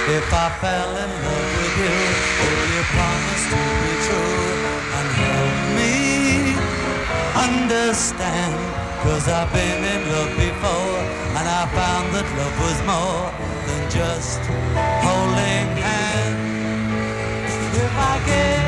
If I fell in love with you, would you promise to be true and help me understand? 'Cause I've been in love before, and I found that love was more than just holding hands. If I gave